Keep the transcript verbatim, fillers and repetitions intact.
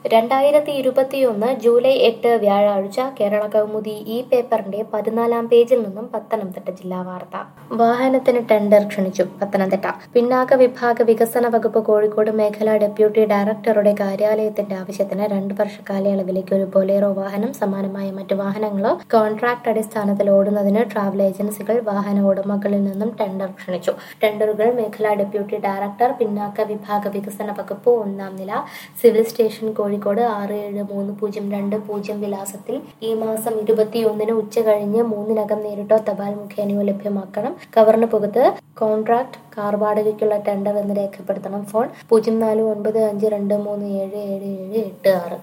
രണ്ടായിരത്തി ഇരുപത്തിയൊന്ന് ജൂലൈ എട്ട് വ്യാഴാഴ്ച കേരള കൗമുദി ഈ പേപ്പറിന്റെ പതിനാലാം പേജിൽ നിന്നും പത്തനംതിട്ട ജില്ലാ വാർത്ത. വാഹനത്തിന് ടെൻഡർ ക്ഷണിച്ചു. പത്തനംതിട്ട പിന്നാക്ക വിഭാഗ വികസന വകുപ്പ് കോഴിക്കോട് മേഖലാ ഡെപ്യൂട്ടി ഡയറക്ടറുടെ കാര്യാലയത്തിന്റെ ആവശ്യത്തിന് രണ്ട് വർഷ കാലയളവിലേക്ക് ഒരു ബൊലേറോ വാഹനം സമാനമായ മറ്റു വാഹനങ്ങളോ കോൺട്രാക്ട് അടിസ്ഥാനത്തിൽ ഓടുന്നതിന് ട്രാവൽ ഏജൻസികൾ വാഹന ഉടമകളിൽ നിന്നും ടെൻഡർ ക്ഷണിച്ചു. ടെൻഡറുകൾ മേഖലാ ഡെപ്യൂട്ടി ഡയറക്ടർ, പിന്നാക്ക വിഭാഗ വികസന വകുപ്പ്, ഒന്നാം നില, സിവിൽ സ്റ്റേഷൻ കോഴിക്കോട് ആറ് ഏഴ് മൂന്ന് പൂജ്യം രണ്ട് പൂജ്യം വിലാസത്തിൽ ഈ മാസം ഇരുപത്തിയൊന്നിന് ഉച്ച കഴിഞ്ഞ് മൂന്നിനകം നേരിട്ടോ തപാൽ മുഖേനയോ ലഭ്യമാക്കണം. കവറിന് പുറത്ത് കോൺട്രാക്ട് കാർ വാടകയ്ക്കുള്ള ടെൻഡർ എന്ന് രേഖപ്പെടുത്തണം. ഫോൺ പൂജ്യം നാല് ഒൻപത് അഞ്ച് രണ്ട് മൂന്ന് ഏഴ് ഏഴ് ഏഴ് എട്ട് ആറ്.